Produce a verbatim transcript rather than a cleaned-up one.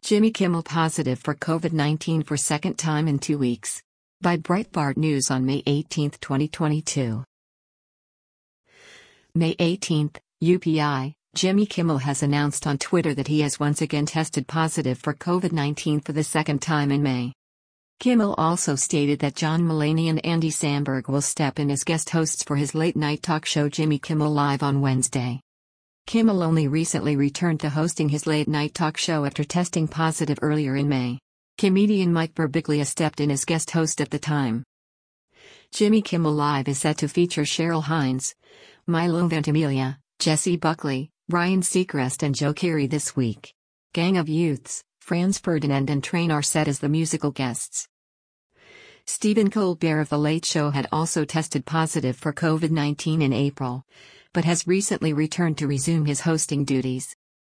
Jimmy Kimmel positive for COVID nineteen for second time in two weeks. By Breitbart News on May eighteenth, twenty twenty-two. May eighteenth, U P I, Jimmy Kimmel has announced on Twitter that he has once again tested positive for COVID nineteen for the second time in May. Kimmel also stated that John Mulaney and Andy Samberg will step in as guest hosts for his late-night talk show Jimmy Kimmel Live on Wednesday. Kimmel only recently returned to hosting his late-night talk show after testing positive earlier in May. Comedian Mike Birbiglia stepped in as guest host at the time. Jimmy Kimmel Live is set to feature Cheryl Hines, Milo Ventimiglia, Jessie Buckley, Ryan Seacrest and Joe Keery this week. Gang of Youths, Franz Ferdinand and Train are set as the musical guests. Stephen Colbert of The Late Show had also tested positive for COVID nineteen in April, but has recently returned to resume his hosting duties.